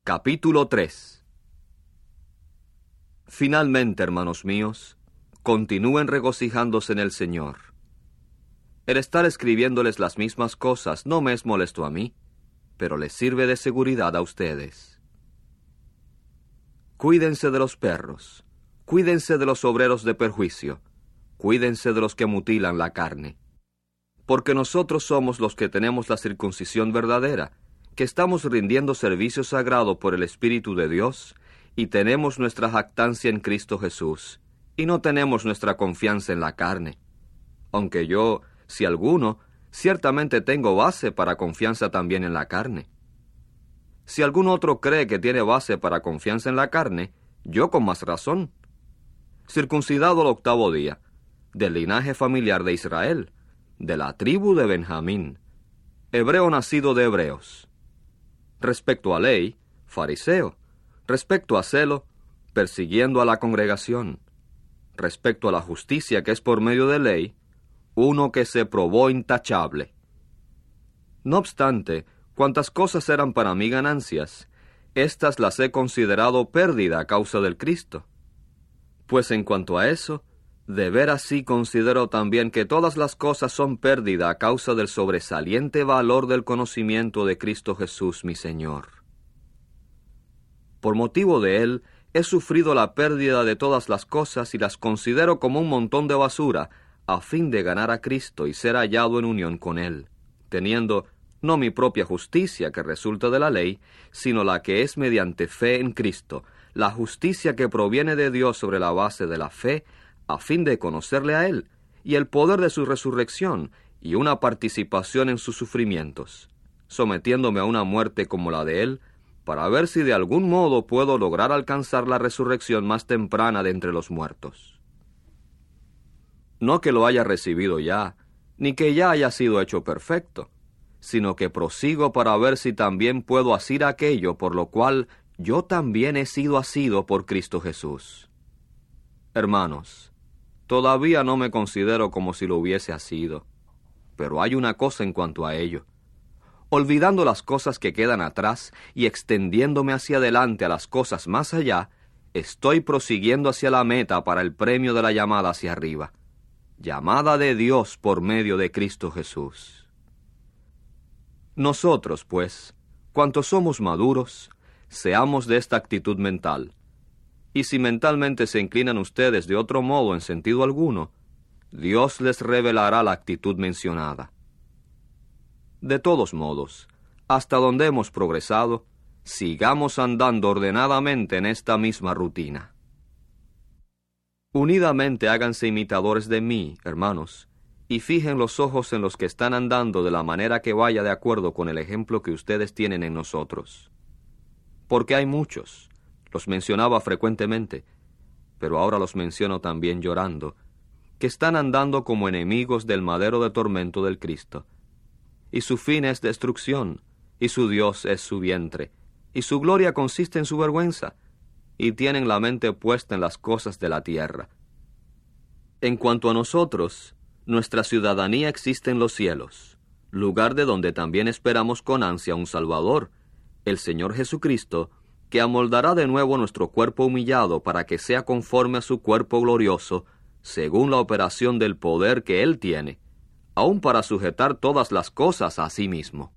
Capítulo 3. Finalmente, hermanos míos, continúen regocijándose en el Señor. El estar escribiéndoles las mismas cosas no me es molesto a mí, pero les sirve de seguridad a ustedes. Cuídense de los perros, cuídense de los obreros de perjuicio, cuídense de los que mutilan la carne. Porque nosotros somos los que tenemos la circuncisión verdadera, que estamos rindiendo servicio sagrado por el Espíritu de Dios, y tenemos nuestra jactancia en Cristo Jesús, y no tenemos nuestra confianza en la carne. Aunque yo, si alguno, ciertamente tengo base para confianza también en la carne. Si algún otro cree que tiene base para confianza en la carne, yo con más razón. Circuncidado al 8º día, del linaje familiar de Israel, de la tribu de Benjamín, hebreo nacido de hebreos. Respecto a ley, fariseo. Respecto a celo, persiguiendo a la congregación. Respecto a la justicia que es por medio de ley, uno que se probó intachable. No obstante, cuantas cosas eran para mí ganancias, éstas las he considerado pérdida a causa del Cristo. Pues en cuanto a eso, de veras sí considero también que todas las cosas son pérdida a causa del sobresaliente valor del conocimiento de Cristo Jesús mi Señor. Por motivo de Él, he sufrido la pérdida de todas las cosas y las considero como un montón de basura, a fin de ganar a Cristo y ser hallado en unión con Él, teniendo no mi propia justicia que resulta de la ley, sino la que es mediante fe en Cristo, la justicia que proviene de Dios sobre la base de la fe, a fin de conocerle a Él, y el poder de su resurrección, y una participación en sus sufrimientos, sometiéndome a una muerte como la de Él, para ver si de algún modo puedo lograr alcanzar la resurrección más temprana de entre los muertos. No que lo haya recibido ya, ni que ya haya sido hecho perfecto, sino que prosigo para ver si también puedo asir aquello por lo cual yo también he sido asido por Cristo Jesús. Hermanos, todavía no me considero como si lo hubiese asido, pero hay una cosa en cuanto a ello. Olvidando las cosas que quedan atrás y extendiéndome hacia adelante a las cosas más allá, estoy prosiguiendo hacia la meta para el premio de la llamada hacia arriba, llamada de Dios por medio de Cristo Jesús. Nosotros, pues, cuantos somos maduros, seamos de esta actitud mental. Y si mentalmente se inclinan ustedes de otro modo en sentido alguno, Dios les revelará la actitud mencionada. De todos modos, hasta donde hemos progresado, sigamos andando ordenadamente en esta misma rutina. Unidamente háganse imitadores de mí, hermanos, y fijen los ojos en los que están andando de la manera que vaya de acuerdo con el ejemplo que ustedes tienen en nosotros. Porque hay muchos, los mencionaba frecuentemente, pero ahora los menciono también llorando, que están andando como enemigos del madero de tormento del Cristo. Y su fin es destrucción, y su Dios es su vientre, y su gloria consiste en su vergüenza, y tienen la mente puesta en las cosas de la tierra. En cuanto a nosotros, nuestra ciudadanía existe en los cielos, lugar de donde también esperamos con ansia un Salvador, el Señor Jesucristo, que amoldará de nuevo nuestro cuerpo humillado para que sea conforme a su cuerpo glorioso, según la operación del poder que Él tiene, aun para sujetar todas las cosas a sí mismo.